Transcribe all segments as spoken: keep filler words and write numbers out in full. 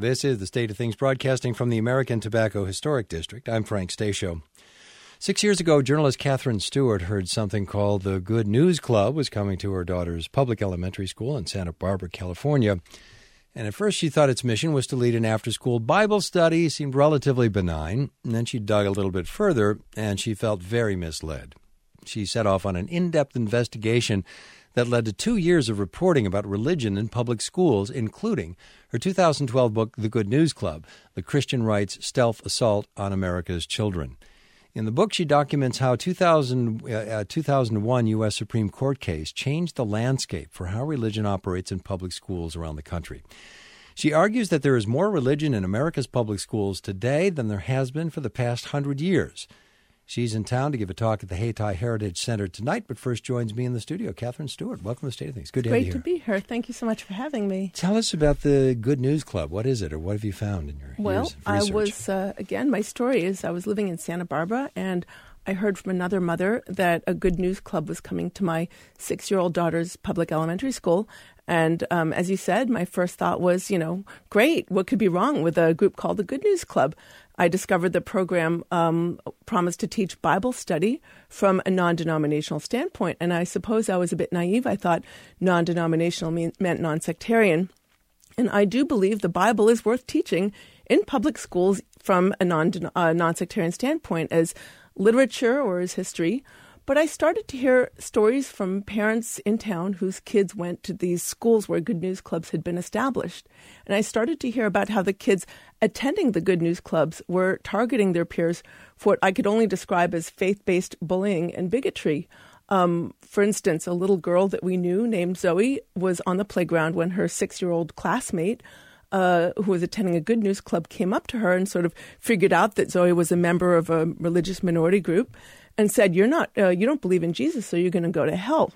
This is The State of Things, broadcasting from the American Tobacco Historic District. I'm Frank Stasio. Six years ago, journalist Catherine Stewart heard something called the Good News Club was coming to her daughter's public elementary school in Santa Barbara, California. And at first she thought its mission was to lead an after-school Bible study. Seemed relatively benign. And then she dug a little bit further, and she felt very misled. She set off on an in-depth investigation that led to two years of reporting about religion in public schools, including her two thousand twelve book, The Good News Club, The Christian Right's Stealth Assault on America's Children. In the book, she documents how two thousand, uh, two thousand one U S Supreme Court case changed the landscape for how religion operates in public schools around the country. She argues that there is more religion in America's public schools today than there has been for the past hundred years. She's in town to give a talk at the Hayti Heritage Center tonight, but first joins me in the studio, Catherine Stewart. Welcome to the State of Things. Good to have you here. Great to be here. Thank you so much for having me. Tell us about the Good News Club. What is it, or what have you found in your well, years of research? I was, uh, again, my story is I was living in Santa Barbara, and I heard from another mother that a Good News Club was coming to my six-year-old daughter's public elementary school. And um, as you said, my first thought was, you know, great, what could be wrong with a group called the Good News Club? I discovered the program um, promised to teach Bible study from a non-denominational standpoint. And I suppose I was a bit naive. I thought non-denominational mean, meant non-sectarian. And I do believe the Bible is worth teaching in public schools from a non, uh, non-sectarian standpoint as literature or as history. But I started to hear stories from parents in town whose kids went to these schools where Good News Clubs had been established. And I started to hear about how the kids attending the Good News Clubs were targeting their peers for what I could only describe as faith-based bullying and bigotry. Um, for instance, a little girl that we knew named Zoe was on the playground when her six-year-old classmate Uh, who was attending a Good News Club came up to her and sort of figured out that Zoe was a member of a religious minority group and said, you're not, uh, you don't believe in Jesus, so you're going to go to hell.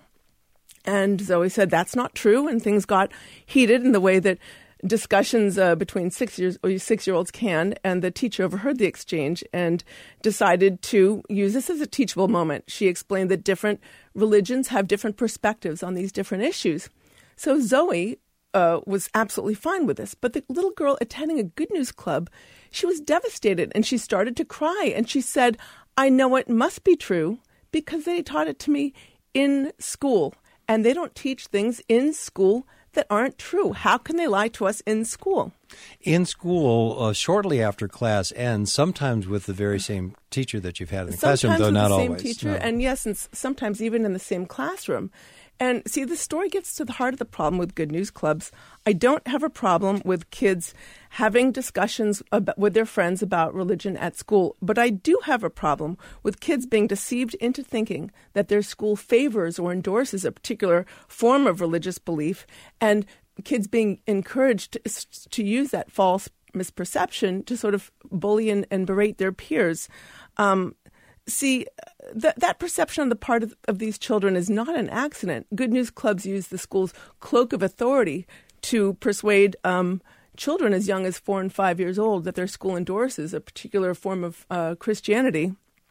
And Zoe said, that's not true. And things got heated in the way that discussions uh, between six years or six-year-olds can. And the teacher overheard the exchange and decided to use this as a teachable moment. She explained that different religions have different perspectives on these different issues. So Zoe Uh, was absolutely fine with this. But the little girl attending a Good News Club, she was devastated and she started to cry. And she said, I know it must be true because they taught it to me in school. And they don't teach things in school that aren't true. How can they lie to us in school? In school, uh, shortly after class ends, sometimes with the very same teacher that you've had in the sometimes classroom, though not the same always. Teacher, no. And yes, and sometimes even in the same classroom. And see, the story gets to the heart of the problem with Good News Clubs. I don't have a problem with kids having discussions about, with their friends about religion at school, but I do have a problem with kids being deceived into thinking that their school favors or endorses a particular form of religious belief, and kids being encouraged to, to use that false misperception to sort of bully and, and berate their peers. Um, See, th- that perception on the part of, of these children is not an accident. Good News Clubs use the school's cloak of authority to persuade um, children as young as four and five years old that their school endorses a particular form of uh, Christianity.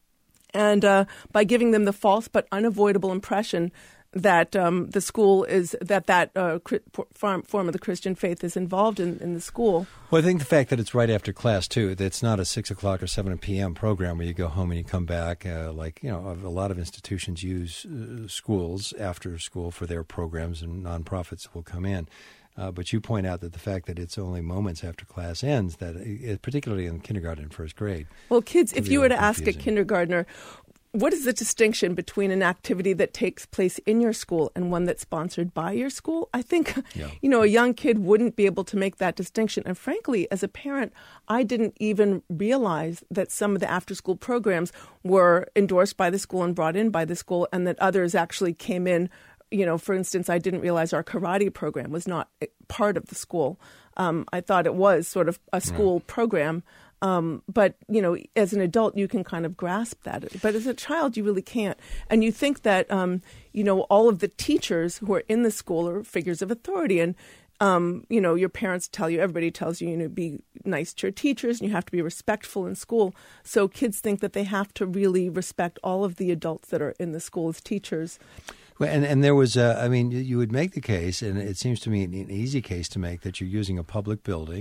And uh, by giving them the false but unavoidable impression that um, the school is, that that uh, form, form of the Christian faith is involved in, in the school. Well, I think the fact that it's right after class, too, that it's not a six o'clock or seven p.m. program where you go home and you come back. Uh, like, you know, a lot of institutions use uh, schools after school for their programs, and nonprofits will come in. Uh, but you point out that the fact that it's only moments after class ends, that it, particularly in kindergarten and first grade. Well, kids, if you were to ask a kindergartner, what is the distinction between an activity that takes place in your school and one that's sponsored by your school? I think, yeah. you know, a young kid wouldn't be able to make that distinction. And frankly, as a parent, I didn't even realize that some of the after-school programs were endorsed by the school and brought in by the school, and that others actually came in. You know, for instance, I didn't realize our karate program was not part of the school. Um, I thought it was sort of a school yeah. program. Um, but, you know, as an adult, you can kind of grasp that. But as a child, you really can't. And you think that, um, you know, all of the teachers who are in the school are figures of authority. And, um, you know, your parents tell you, everybody tells you, you know, be nice to your teachers and you have to be respectful in school. So kids think that they have to really respect all of the adults that are in the school as teachers. Well, and, and there was, uh, I mean, you would make the case, and it seems to me an easy case to make, that you're using a public building,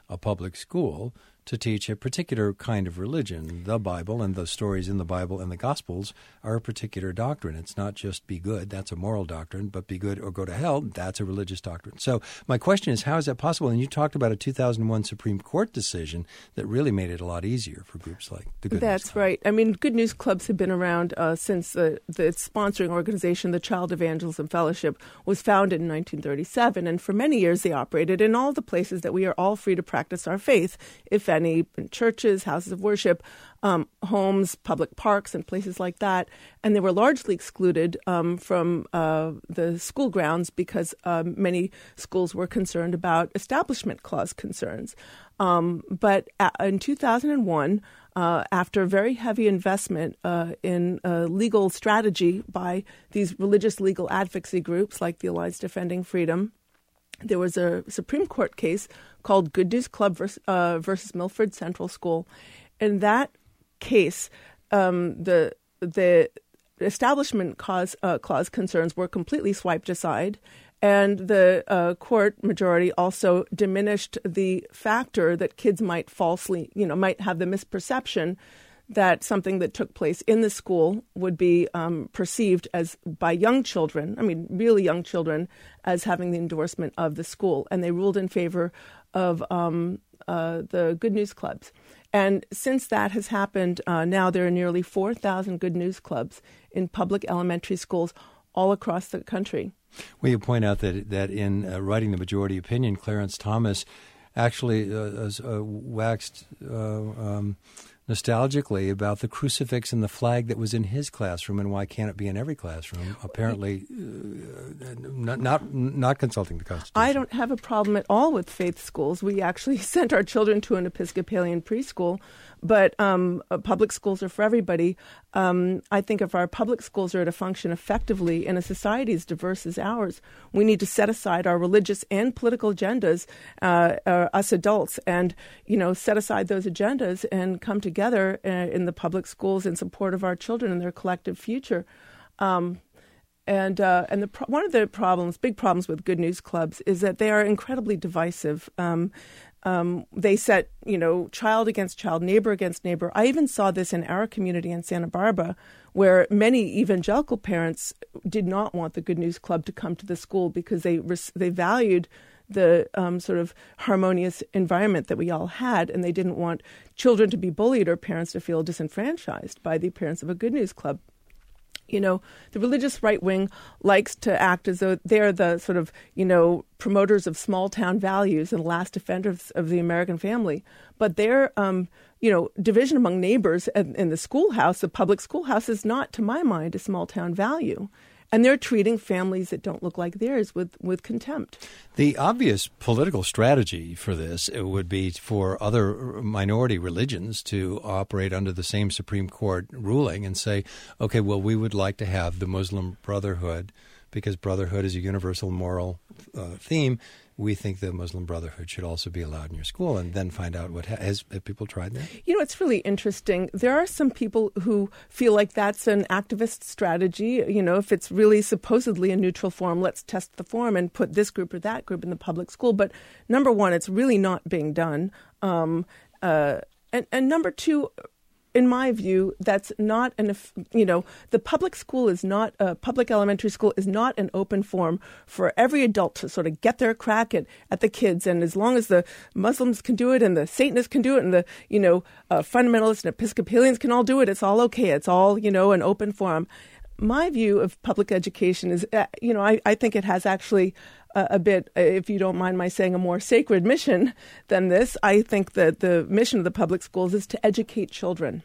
a public school to teach a particular kind of religion. The Bible and the stories in the Bible and the Gospels are a particular doctrine. It's not just be good, that's a moral doctrine, but be good or go to hell, that's a religious doctrine. So my question is, how is that possible? And you talked about a two thousand one Supreme Court decision that really made it a lot easier for groups like the Good News Club. That's right. I mean, Good News Clubs have been around uh, since the, the sponsoring organization, the Child Evangelism Fellowship, was founded in nineteen thirty-seven. And for many years they operated in all the places that we are all free to practice our faith, if any, in churches, houses of worship, um, homes, public parks, and places like that. And they were largely excluded um, from uh, the school grounds because um, many schools were concerned about Establishment Clause concerns. Um, but in two thousand one, uh, after very heavy investment uh, in uh, legal strategy by these religious legal advocacy groups like the Alliance Defending Freedom, there was a Supreme Court case called Good News Club versus, uh, versus Milford Central School. In that case, um, the the Establishment Clause, uh, clause concerns were completely swiped aside, and the uh, court majority also diminished the factor that kids might falsely, you know, might have the misperception that something that took place in the school would be um, perceived as by young children, I mean, really young children, as having the endorsement of the school. And they ruled in favor of um, uh, the Good News Clubs. And since that has happened, uh, now there are nearly four thousand Good News Clubs in public elementary schools all across the country. Well, you point out that, that in uh, writing the majority opinion, Clarence Thomas actually uh, uh, waxed uh, um, nostalgically about the crucifix and the flag that was in his classroom, and why can't it be in every classroom? Apparently, uh, not, not not consulting the Constitution. I don't have a problem at all with faith schools. We actually sent our children to an Episcopalian preschool, but um, uh, public schools are for everybody. Um, I think if our public schools are to function effectively in a society as diverse as ours, we need to set aside our religious and political agendas, uh, uh, us adults, and you know, set aside those agendas and come together together in the public schools in support of our children and their collective future. Um, and uh, and the pro- one of the problems, big problems with Good News Clubs is that they are incredibly divisive. Um, um, they set, you know, child against child, neighbor against neighbor. I even saw this in our community in Santa Barbara, where many evangelical parents did not want the Good News Club to come to the school because they res- they valued the um, sort of harmonious environment that we all had, and they didn't want children to be bullied or parents to feel disenfranchised by the appearance of a Good News Club. You know, the religious right wing likes to act as though they're the sort of, you know, promoters of small town values and last defenders of the American family. But their, um, you know, division among neighbors in, in the schoolhouse, the public schoolhouse, is not, to my mind, a small town value. And they're treating families that don't look like theirs with, with contempt. The obvious political strategy for this would be for other minority religions to operate under the same Supreme Court ruling and say, okay, well, we would like to have the Muslim Brotherhood, because brotherhood is a universal moral uh, theme. We think the Muslim Brotherhood should also be allowed in your school, and then find out what ha- has have people tried that? You know, it's really interesting. There are some people who feel like that's an activist strategy. You know, if it's really supposedly a neutral forum, let's test the forum and put this group or that group in the public school. But number one, it's really not being done. Um, uh, and, and number two, in my view, that's not an, you know, the public school is not, a public elementary school is not an open forum for every adult to sort of get their crack at, at the kids. And as long as the Muslims can do it and the Satanists can do it and the, you know, uh, fundamentalists and Episcopalians can all do it, it's all okay. It's all, you know, an open forum. My view of public education is, uh, you know, I, I think it has actually a, a bit, if you don't mind my saying, a more sacred mission than this. I think that the mission of the public schools is to educate children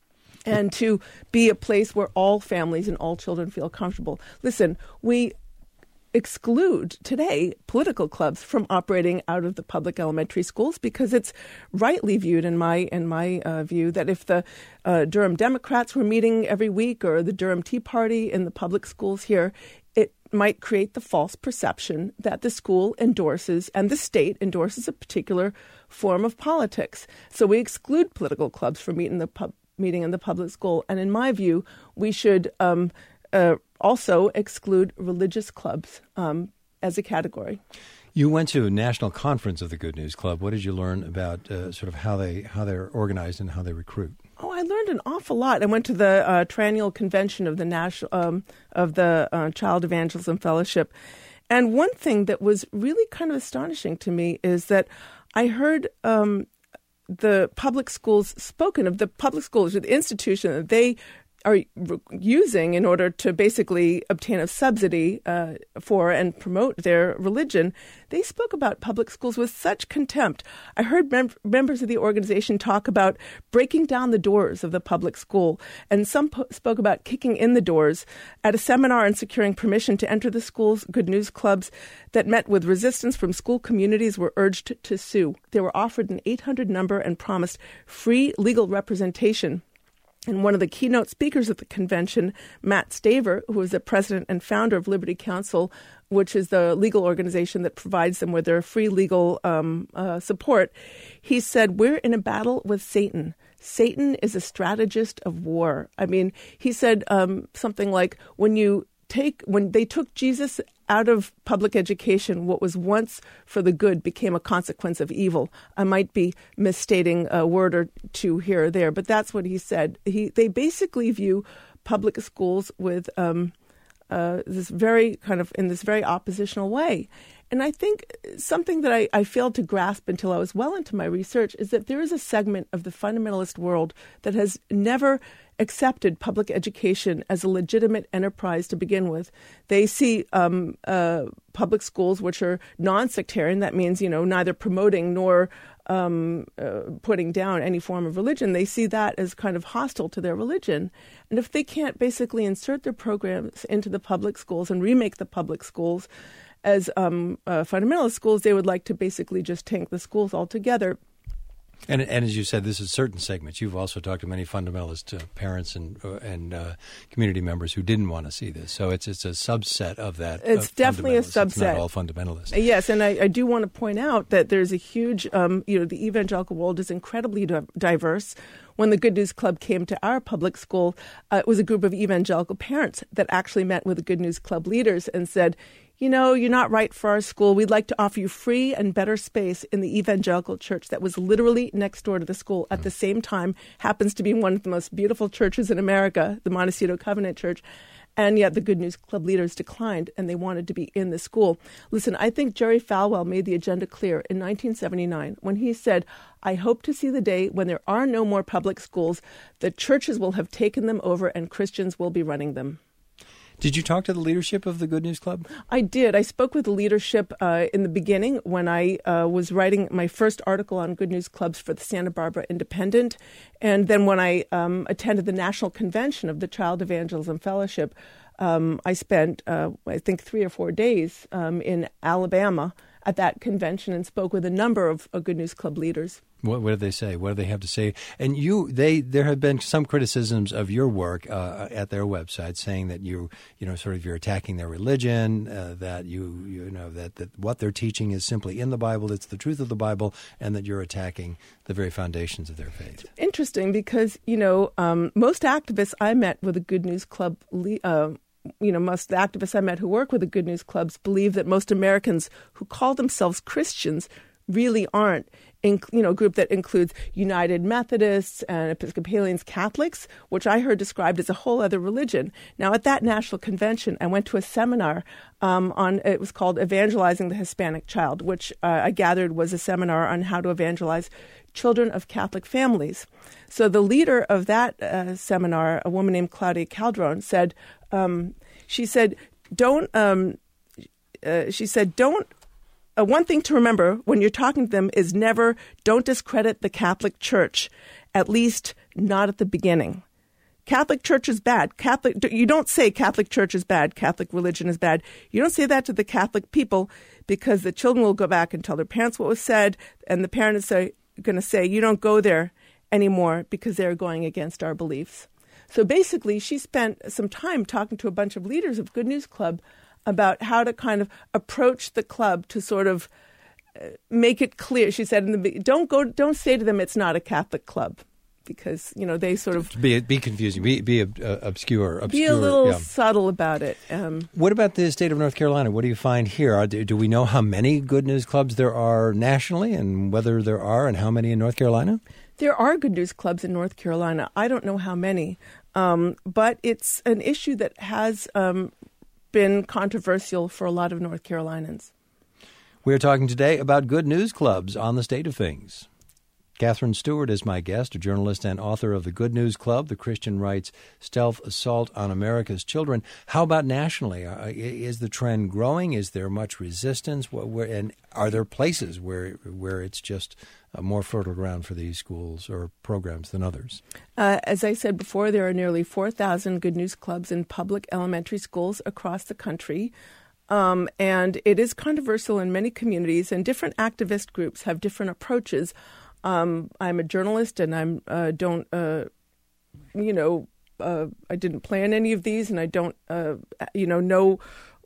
and to be a place where all families and all children feel comfortable. Listen, we exclude today political clubs from operating out of the public elementary schools because it's rightly viewed in my in my uh, view that if the uh, Durham Democrats were meeting every week or the Durham Tea Party in the public schools here, it might create the false perception that the school endorses and the state endorses a particular form of politics. So we exclude political clubs from meeting the pub, meeting in the public school. And in my view, we should um, uh, also exclude religious clubs um, as a category. You went to a national conference of the Good News Club. What did you learn about uh, sort of how they how they're organized and how they recruit? Oh, I learned an awful lot. I went to the uh, triennial convention of the national um, of the uh, Child Evangelism Fellowship, and one thing that was really kind of astonishing to me is that I heard um, the public schools spoken of, the public schools, the institution that they are using in order to basically obtain a subsidy uh, for and promote their religion. They spoke about public schools with such contempt. I heard mem- members of the organization talk about breaking down the doors of the public school, and some po- spoke about kicking in the doors. At a seminar on securing permission to enter the schools, Good News Clubs that met with resistance from school communities were urged to sue. They were offered an eight hundred number and promised free legal representation. And one of the keynote speakers at the convention, Matt Staver, who is the president and founder of Liberty Counsel, which is the legal organization that provides them with their free legal um, uh, support, he said, "We're in a battle with Satan. Satan is a strategist of war." I mean, he said um, something like, when you take, when they took Jesus out of public education, what was once for the good became a consequence of evil. I might be misstating a word or two here or there, but that's what he said. He, they basically view public schools with um, uh, this very kind of, in this very oppositional way. And I think something that I, I failed to grasp until I was well into my research is that there is a segment of the fundamentalist world that has never accepted public education as a legitimate enterprise to begin with. They see um, uh, public schools, which are non-sectarian, that means, you know, neither promoting nor um, uh, putting down any form of religion. They see that as kind of hostile to their religion. And if they can't basically insert their programs into the public schools and remake the public schools as um, uh, fundamentalist schools, they would like to basically just tank the schools altogether. And, and as you said, this is certain segments. You've also talked to many fundamentalist uh, parents and uh, and uh, community members who didn't want to see this. So it's it's a subset of that. It's definitely a subset. It's not all fundamentalists. Yes, and I, I do want to point out that there's a huge, um, you know, the evangelical world is incredibly di- diverse. When the Good News Club came to our public school, uh, it was a group of evangelical parents that actually met with the Good News Club leaders and said, you know, you're not right for our school. We'd like to offer you free and better space in the evangelical church that was literally next door to the school. At the same time, happens to be one of the most beautiful churches in America, the Montecito Covenant Church. And yet the Good News Club leaders declined, and they wanted to be in the school. Listen, I think Jerry Falwell made the agenda clear in nineteen seventy-nine when he said, "I hope to see the day when there are no more public schools. The churches will have taken them over and Christians will be running them." Did you talk to the leadership of the Good News Club? I did. I spoke with the leadership uh, in the beginning when I uh, was writing my first article on Good News Clubs for the Santa Barbara Independent. And then when I um, attended the national convention of the Child Evangelism Fellowship, um, I spent, uh, I think, three or four days um, in Alabama at that convention and spoke with a number of uh, Good News Club leaders. What, what did they say? What do they have to say? And you, they, there have been some criticisms of your work uh, at their website, saying that you, you know, sort of you're attacking their religion, uh, that you, you know, that, that what they're teaching is simply in the Bible, it's the truth of the Bible, and that you're attacking the very foundations of their faith. It's interesting because, you know, um, most activists I met with a Good News Club, uh, you know, most activists I met who work with the Good News Clubs believe that most Americans who call themselves Christians really aren't. In, you know, a group that includes United Methodists and Episcopalians, Catholics, which I heard described as a whole other religion. Now, at that national convention, I went to a seminar um, on, it was called Evangelizing the Hispanic Child, which uh, I gathered was a seminar on how to evangelize children of Catholic families. So the leader of that uh, seminar, a woman named Claudia Calderon, said, um, she said, don't, um, uh, she said, don't, Uh, one thing to remember when you're talking to them is never, don't discredit the Catholic Church, at least not at the beginning. Catholic Church is bad. Catholic, you don't say Catholic Church is bad, Catholic religion is bad. You don't say that to the Catholic people because the children will go back and tell their parents what was said, and the parents are going to say, you don't go there anymore because they're going against our beliefs. So basically, she spent some time talking to a bunch of leaders of Good News Club about how to kind of approach the club to sort of uh, make it clear. She said, in the, don't go, don't say to them it's not a Catholic club. because, you know, they sort of... Be be confusing, be, be uh, obscure, obscure. Be a little yeah. subtle about it. Um, what about the state of North Carolina? What do you find here? Are, do we know how many Good News Clubs there are nationally and whether there are and how many in North Carolina? There are Good News Clubs in North Carolina. I don't know how many, um, but it's an issue that has um, been controversial for a lot of North Carolinians. We're talking today about Good News Clubs on the state of things. Katherine Stewart is my guest, a journalist and author of the Good News Club, the Christian Right's Stealth Assault on America's Children. How about nationally? Is the trend growing? Is there much resistance? And are there places where where it's just more fertile ground for these schools or programs than others? Uh, as I said before, there are nearly four thousand Good News Clubs in public elementary schools across the country. Um, and it is controversial in many communities, and different activist groups have different approaches. Um, I'm a journalist, and I'm uh, don't uh, you know uh, I didn't plan any of these, and I don't uh, you know know.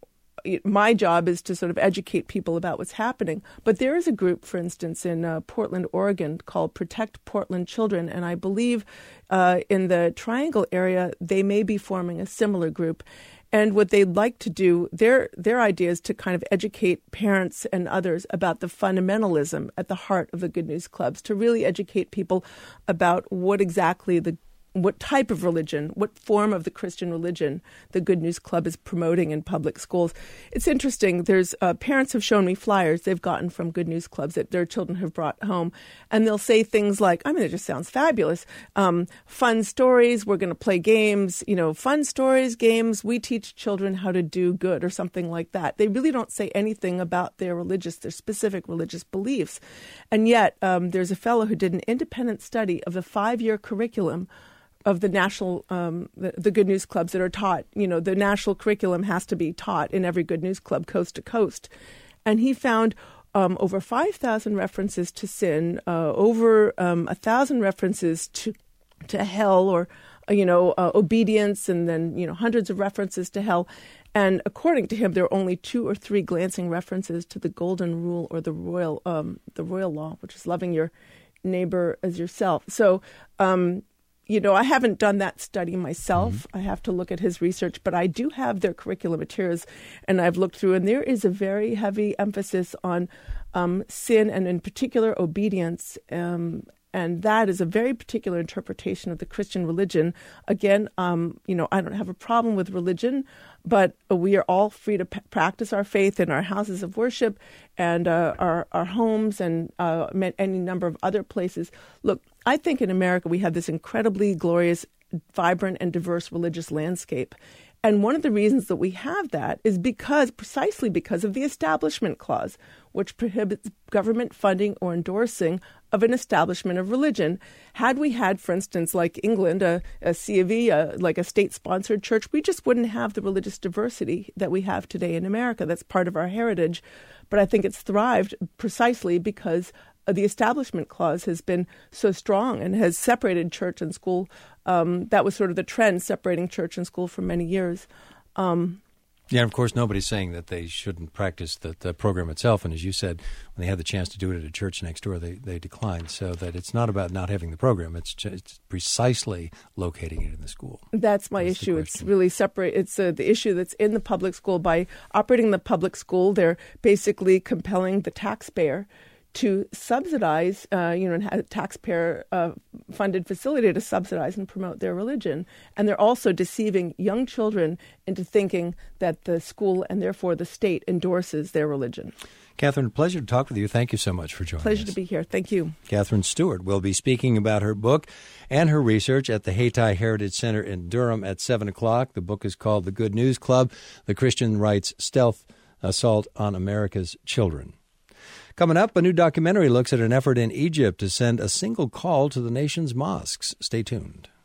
My job is to sort of educate people about what's happening. But there is a group, for instance, in uh, Portland, Oregon, called Protect Portland Children, and I believe uh, in the Triangle area they may be forming a similar group. And what they'd like to do, their their idea is to kind of educate parents and others about the fundamentalism at the heart of the Good News Clubs, to really educate people about what exactly the what type of religion, what form of the Christian religion the Good News Club is promoting in public schools. It's interesting. There's uh, parents have shown me flyers they've gotten from Good News Clubs that their children have brought home, and they'll say things like, I mean, it just sounds fabulous. Um, fun stories. We're going to play games. You know, fun stories, games. We teach children how to do good, or something like that. They really don't say anything about their religious, their specific religious beliefs, and yet um, there's a fellow who did an independent study of the five-year curriculum of the national, um, the, the Good News Clubs that are taught. You know, the national curriculum has to be taught in every Good News Club, coast to coast. And he found um, over five thousand references to sin, uh, over um, one thousand references to to hell, or, you know, uh, obedience, and then, you know, hundreds of references to hell. And according to him, there are only two or three glancing references to the golden rule, or the royal, um, the royal law, which is loving your neighbor as yourself. So, um, You know, I haven't done that study myself. Mm-hmm. I have to look at his research, but I do have their curriculum materials, and I've looked through, and there is a very heavy emphasis on um, sin, and in particular obedience. Um, and that is a very particular interpretation of the Christian religion. Again, um, you know, I don't have a problem with religion, but we are all free to p- practice our faith in our houses of worship and uh, our, our homes, and uh, any number of other places. Look, I think in America we have this incredibly glorious, vibrant, and diverse religious landscape. And one of the reasons that we have that is because, precisely because of the Establishment Clause, which prohibits government funding or endorsing of an establishment of religion. Had we had, for instance, like England, a, a C of E, a, like a state-sponsored church, we just wouldn't have the religious diversity that we have today in America. That's part of our heritage. But I think it's thrived precisely because the Establishment Clause has been so strong and has separated church and school. Um, that was sort of the trend, separating church and school for many years. Um, yeah, of course, nobody's saying that they shouldn't practice the, the program itself. And as you said, when they had the chance to do it at a church next door, they, they declined. So that it's not about not having the program. It's, just, it's precisely locating it in the school. That's my that's issue. It's really separate. It's uh, the issue that's in the public school. By operating the public school, they're basically compelling the taxpayer to subsidize, uh, you know, and have a taxpayer-funded uh, facility to subsidize and promote their religion. And they're also deceiving young children into thinking that the school and therefore the state endorses their religion. Katherine, pleasure to talk with you. Thank you so much for joining pleasure us. Pleasure to be here. Thank you. Katherine Stewart will be speaking about her book and her research at the Hayti Heritage Center in Durham at seven o'clock. The book is called The Good News Club, the Christian Right's Stealth Assault on America's Children. Coming up, a new documentary looks at an effort in Egypt to send a single call to the nation's mosques. Stay tuned.